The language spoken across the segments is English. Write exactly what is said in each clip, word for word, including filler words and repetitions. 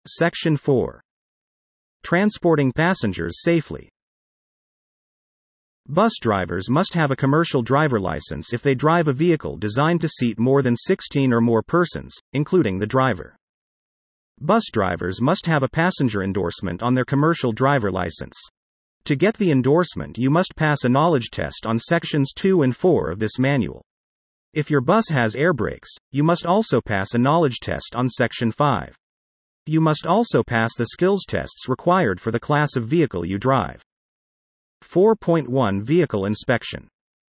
Section four. Transporting passengers safely. Bus drivers must have a commercial driver license if they drive a vehicle designed to seat more than sixteen or more persons, including the driver. Bus drivers must have a passenger endorsement on their commercial driver license. To get the endorsement, you must pass a knowledge test on sections two and four of this manual. If your bus has air brakes, you must also pass a knowledge test on section five. You must also pass the skills tests required for the class of vehicle you drive. four point one Vehicle Inspection.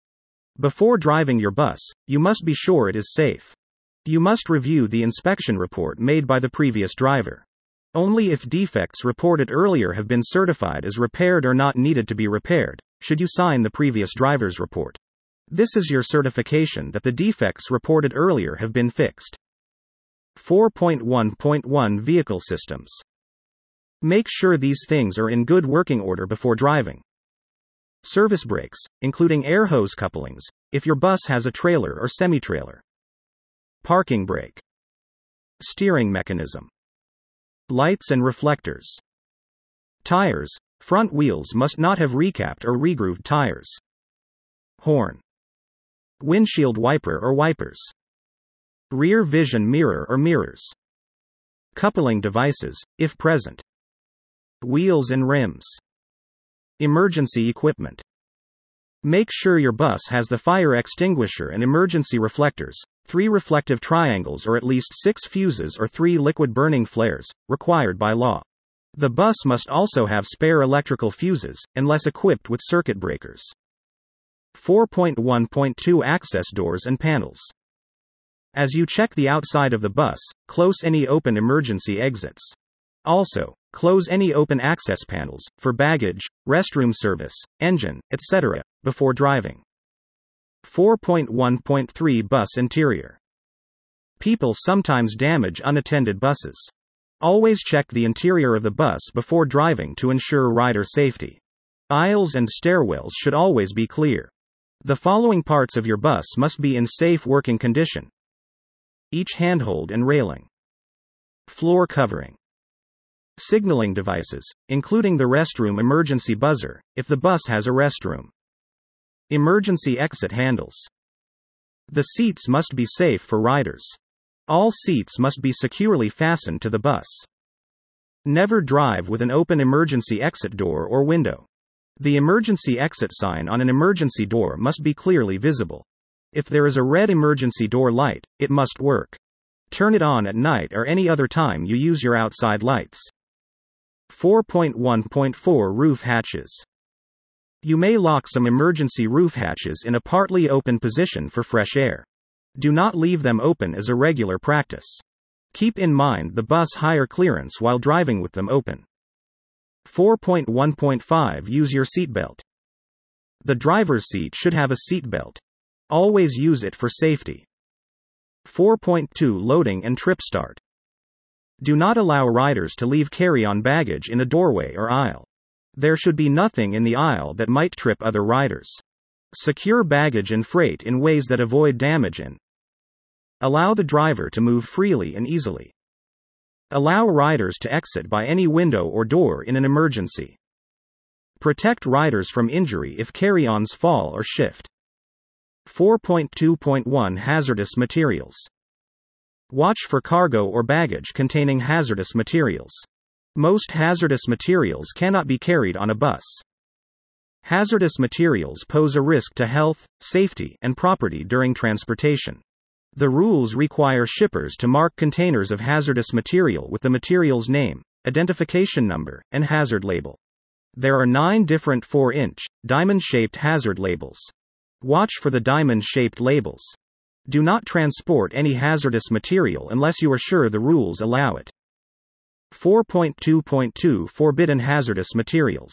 Before driving your bus, you must be sure it is safe. You must review the inspection report made by the previous driver. Only if defects reported earlier have been certified as repaired or not needed to be repaired, should you sign the previous driver's report. This is your certification that the defects reported earlier have been fixed. four point one point one Vehicle Systems. Make sure these things are in good working order before driving. Service brakes, including air hose couplings, if your bus has a trailer or semi-trailer. Parking brake. Steering mechanism. Lights and reflectors. Tires, front wheels must not have recapped or regrooved tires. Horn. Windshield wiper or wipers. Rear vision mirror or mirrors. Coupling devices, if present. Wheels and rims. Emergency equipment. Make sure your bus has the fire extinguisher and emergency reflectors, three reflective triangles or at least six fuses or three liquid burning flares, required by law. The bus must also have spare electrical fuses, unless equipped with circuit breakers. four point one point two Access doors and panels. As you check the outside of the bus, close any open emergency exits. Also, close any open access panels, for baggage, restroom service, engine, et cetera, before driving. four point one point three Bus interior. People sometimes damage unattended buses. Always check the interior of the bus before driving to ensure rider safety. Aisles and stairwells should always be clear. The following parts of your bus must be in safe working condition. Each handhold and railing. Floor covering. Signaling devices, including the restroom emergency buzzer, if the bus has a restroom. Emergency exit handles. The seats must be safe for riders. All seats must be securely fastened to the bus. Never drive with an open emergency exit door or window. The emergency exit sign on an emergency door must be clearly visible. If there is a red emergency door light, it must work. Turn it on at night or any other time you use your outside lights. four point one point four Roof hatches. You may lock some emergency roof hatches in a partly open position for fresh air. Do not leave them open as a regular practice. Keep in mind the bus higher clearance while driving with them open. four point one point five Use your seatbelt. The driver's seat should have a seatbelt. Always use it for safety. four point two Loading and trip start. Do not allow riders to leave carry-on baggage in a doorway or aisle. There should be nothing in the aisle that might trip other riders. Secure baggage and freight in ways that avoid damage and allow the driver to move freely and easily. Allow riders to exit by any window or door in an emergency. Protect riders from injury if carry-ons fall or shift. four point two point one Hazardous materials. Watch for cargo or baggage containing hazardous materials. Most hazardous materials cannot be carried on a bus. Hazardous materials pose a risk to health, safety, and property during transportation. The rules require shippers to mark containers of hazardous material with the material's name, identification number, and hazard label. There are nine different four inch, diamond-shaped hazard labels. Watch for the diamond-shaped labels. Do not transport any hazardous material unless you are sure the rules allow it. four point two point two Forbidden hazardous materials.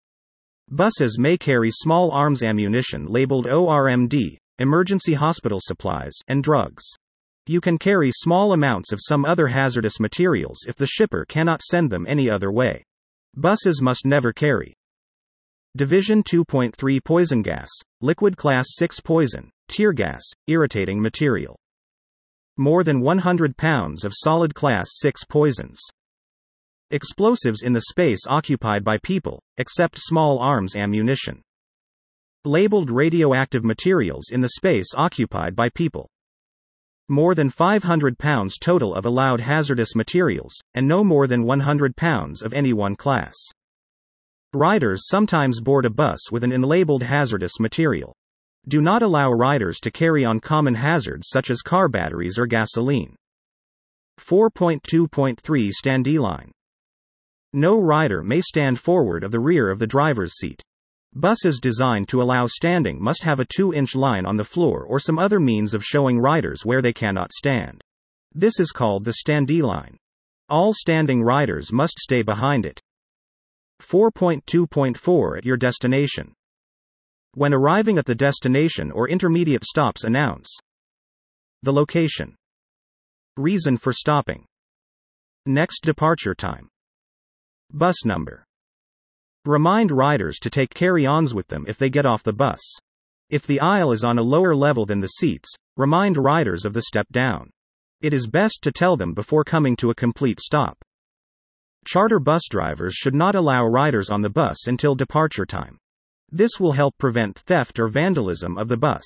Buses may carry small arms ammunition labeled O R M D, emergency hospital supplies, and drugs. You can carry small amounts of some other hazardous materials if the shipper cannot send them any other way. Buses must never carry. Division two point three Poison gas, liquid class six poison, tear gas, irritating material. More than one hundred pounds of solid class six poisons. Explosives in the space occupied by people, except small arms ammunition. Labeled radioactive materials in the space occupied by people. More than five hundred pounds total of allowed hazardous materials, and no more than one hundred pounds of any one class. Riders sometimes board a bus with an unlabeled hazardous material. Do not allow riders to carry on common hazards such as car batteries or gasoline. four point two point three Standee line. No rider may stand forward of the rear of the driver's seat. Buses designed to allow standing must have a two inch line on the floor or some other means of showing riders where they cannot stand. This is called the standee line. All standing riders must stay behind it. four point two point four At your destination. When arriving at the destination or intermediate stops, announce the location, reason for stopping, next departure time, bus number. Remind riders to take carry-ons with them if they get off the bus. If the aisle is on a lower level than the seats, remind riders of the step down. It is best to tell them before coming to a complete stop. Charter bus drivers should not allow riders on the bus until departure time. This will help prevent theft or vandalism of the bus.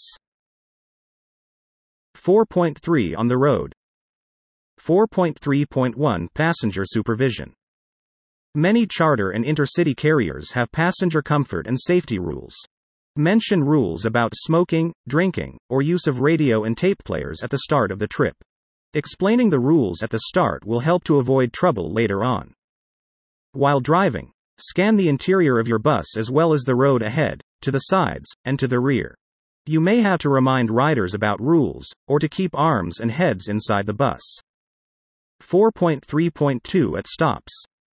four point three On the road. four point three point one Passenger supervision. Many charter and intercity carriers have passenger comfort and safety rules. Mention rules about smoking, drinking, or use of radio and tape players at the start of the trip. Explaining the rules at the start will help to avoid trouble later on. While driving, scan the interior of your bus as well as the road ahead, to the sides, and to the rear. You may have to remind riders about rules, or to keep arms and heads inside the bus. four point three point two At stops.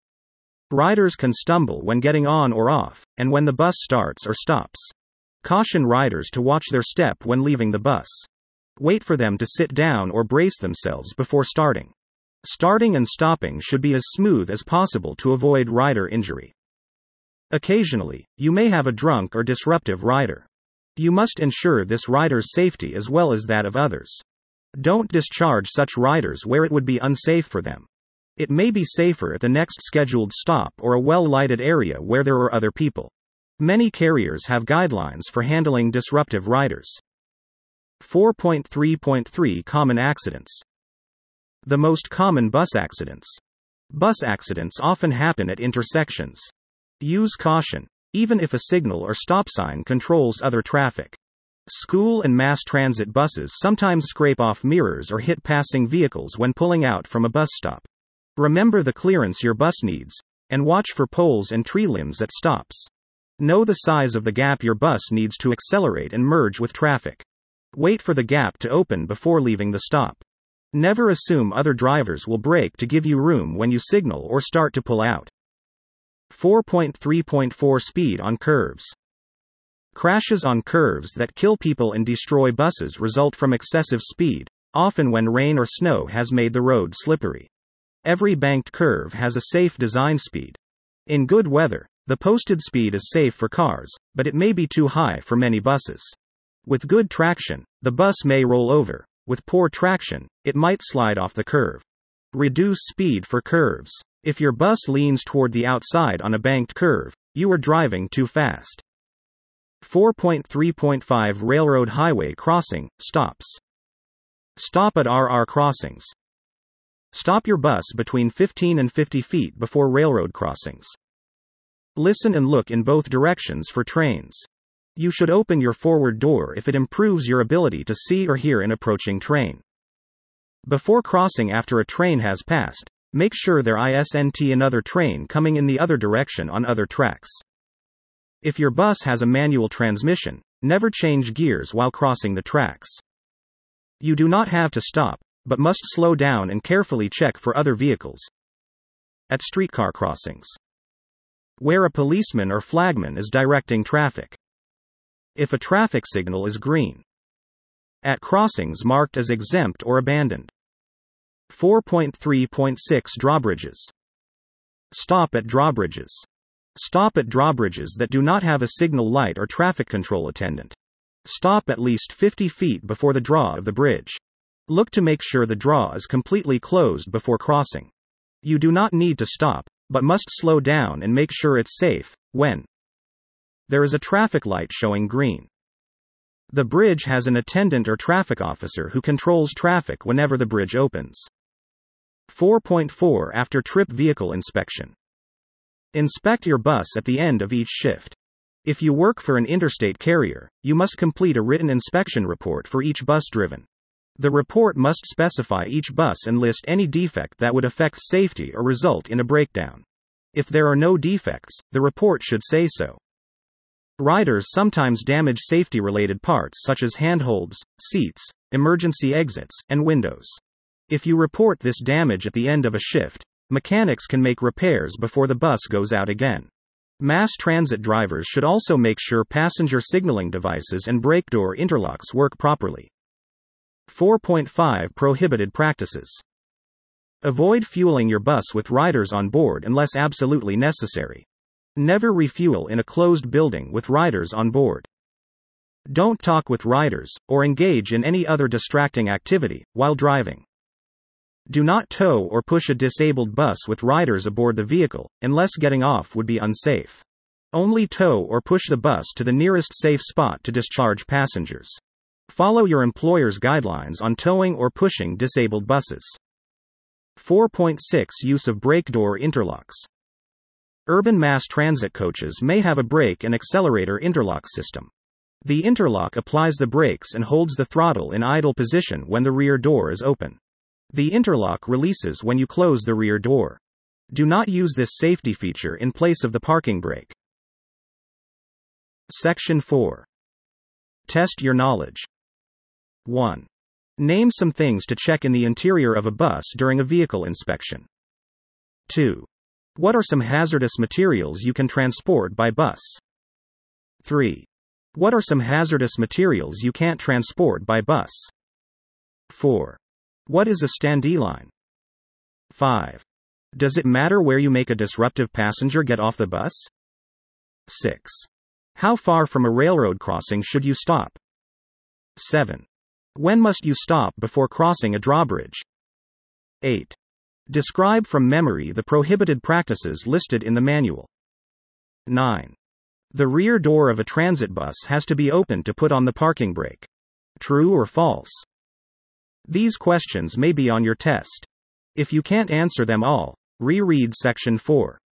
Riders can stumble when getting on or off, and when the bus starts or stops. Caution riders to watch their step when leaving the bus. Wait for them to sit down or brace themselves before starting. Starting and stopping should be as smooth as possible to avoid rider injury. Occasionally, you may have a drunk or disruptive rider. You must ensure this rider's safety as well as that of others. Don't discharge such riders where it would be unsafe for them. It may be safer at the next scheduled stop or a well-lighted area where there are other people. Many carriers have guidelines for handling disruptive riders. four point three point three Common accidents. The most common bus accidents. Bus accidents often happen at intersections. Use caution, even if a signal or stop sign controls other traffic. School and mass transit buses sometimes scrape off mirrors or hit passing vehicles when pulling out from a bus stop. Remember the clearance your bus needs, and watch for poles and tree limbs at stops. Know the size of the gap your bus needs to accelerate and merge with traffic. Wait for the gap to open before leaving the stop. Never assume other drivers will brake to give you room when you signal or start to pull out. four point three point four Speed on curves. Crashes on curves that kill people and destroy buses result from excessive speed, often when rain or snow has made the road slippery. Every banked curve has a safe design speed. In good weather, the posted speed is safe for cars, but it may be too high for many buses. With good traction, the bus may roll over. With poor traction, it might slide off the curve. Reduce speed for curves. If your bus leans toward the outside on a banked curve, you are driving too fast. four point three point five Railroad highway crossing, stops. Stop at R R crossings. Stop your bus between fifteen and fifty feet before railroad crossings. Listen and look in both directions for trains. You should open your forward door if it improves your ability to see or hear an approaching train. Before crossing after a train has passed, make sure there isn't another train coming in the other direction on other tracks. If your bus has a manual transmission, never change gears while crossing the tracks. You do not have to stop, but must slow down and carefully check for other vehicles. At streetcar crossings, where a policeman or flagman is directing traffic. If a traffic signal is green. At crossings marked as exempt or abandoned. four point three point six Drawbridges. Stop at drawbridges. Stop at drawbridges that do not have a signal light or traffic control attendant. Stop at least fifty feet before the draw of the bridge. Look to make sure the draw is completely closed before crossing. You do not need to stop, but must slow down and make sure it's safe when there is a traffic light showing green. The bridge has an attendant or traffic officer who controls traffic whenever the bridge opens. four point four After trip vehicle inspection. Inspect your bus at the end of each shift. If you work for an interstate carrier, you must complete a written inspection report for each bus driven. The report must specify each bus and list any defect that would affect safety or result in a breakdown. If there are no defects, the report should say so. Riders sometimes damage safety-related parts such as handholds, seats, emergency exits, and windows. If you report this damage at the end of a shift, mechanics can make repairs before the bus goes out again. Mass transit drivers should also make sure passenger signaling devices and brake door interlocks work properly. four point five Prohibited practices. Avoid fueling your bus with riders on board unless absolutely necessary. Never refuel in a closed building with riders on board. Don't talk with riders, or engage in any other distracting activity, while driving. Do not tow or push a disabled bus with riders aboard the vehicle, unless getting off would be unsafe. Only tow or push the bus to the nearest safe spot to discharge passengers. Follow your employer's guidelines on towing or pushing disabled buses. four point six Use of brake door interlocks. Urban mass transit coaches may have a brake and accelerator interlock system. The interlock applies the brakes and holds the throttle in idle position when the rear door is open. The interlock releases when you close the rear door. Do not use this safety feature in place of the parking brake. Section four. Test your knowledge. one. Name some things to check in the interior of a bus during a vehicle inspection. two. What are some hazardous materials you can transport by bus? three. What are some hazardous materials you can't transport by bus? four. What is a standee line? five. Does it matter where you make a disruptive passenger get off the bus? six. How far from a railroad crossing should you stop? seven. When must you stop before crossing a drawbridge? eight. Describe from memory the prohibited practices listed in the manual. nine. The rear door of a transit bus has to be open to put on the parking brake. True or false? These questions may be on your test. If you can't answer them all, reread Section four.